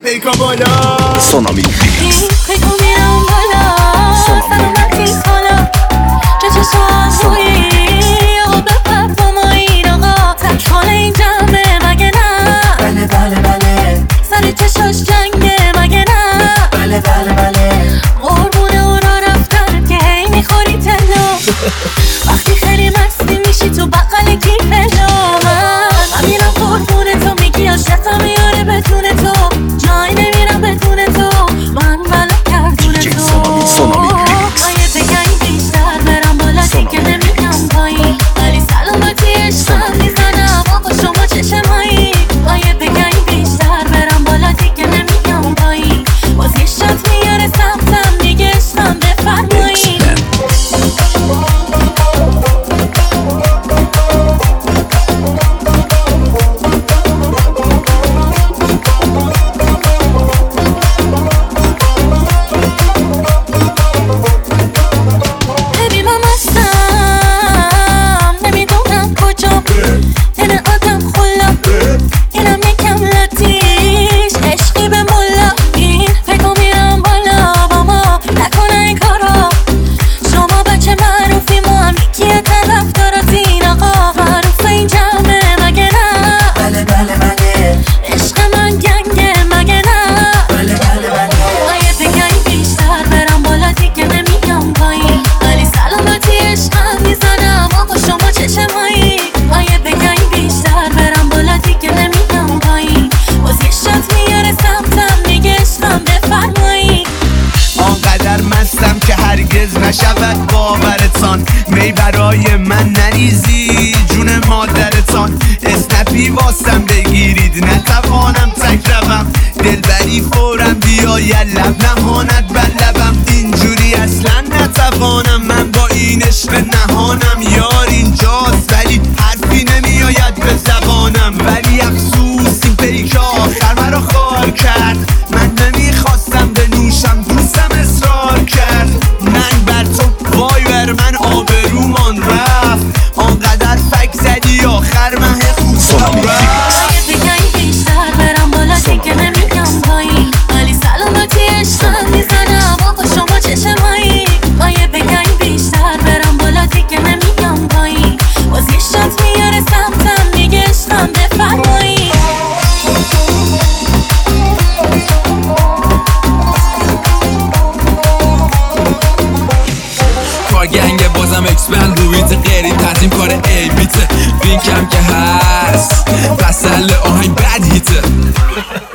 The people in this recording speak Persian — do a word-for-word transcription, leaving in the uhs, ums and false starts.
پیکا بالا سونامی پیکا میرم بالا سلامتی حالا چه چه سوازویی آقا بپر با ما این آقا تک حال این جمعه مگه نه بله بله بله سر چشاش جنگه مگه نه بله بله بله قربونه اورا رفتن که هی میخوری تلو وقتی خیلی مستی میشی تو بقل کیفلو من میرم قربونه تو میگی عاشقم میاره بدون تو جای نمیرم بدون تو من بلا کردون تو سونامی من یه بگنی بیشتر برم بالا دیگه نمیگم پایین ولی سلامتی عشقم میزنم آقا شما چشمایی من یه بگنی بیشتر برم بالا دیگه نمیگم پایین باز یه شات میاره سمتم دیگه عشقم بفرمایین نشود باورتان می برای من نریزی جون مادرتان اسنپی واسم بگیرید نتوانم تک روم دلبری فورم بیاید لب نهاند بر لبم اینجوری اصلا نتوانم من با این عشق نهانم یار اینجاست ولی حرفی نمیآید به زبانم ولی افسوس این پیک آخر مرا خار کرد من نمیخواستم بنوشم دوستم اصرار کرد من بر تو وای بر من آبرومان رفت آنقدر فک زدی آخر مه خوبم رفت بگنی بیشتر برم بالا دیگه نمیگم پایین ولی سلامتی عشقم میزنم آقا شما چشمایی من یه بگنی بیشتر برم بالا دیگه نمیگم پایین باز یه شات میاره سمتم دیگه عشقم بفرمایین گنگ بازم اکسپند رویت غیری تنظیم کار ای بیته وینکم که هست بسل آهنگ بد هیته